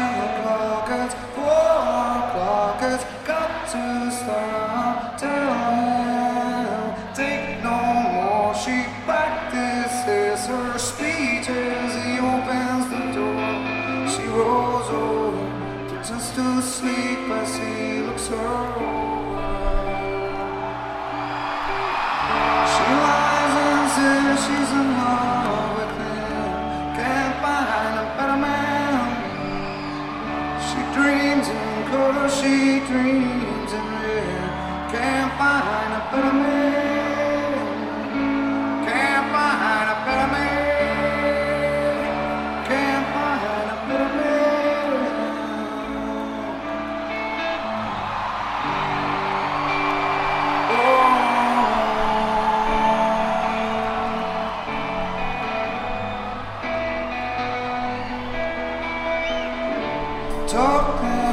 o'clock, it's 4 o'clock, it's got to stop. Tell him, take no more. She practices her speech as he opens the door. She rolls over, pretends to sleep as he looks her over. She lies and says she's in love with him. Can't find a better man. She dreams in color, she dreams in red. Can't find a better man. Can't find a better man. Can't find a better man. Talking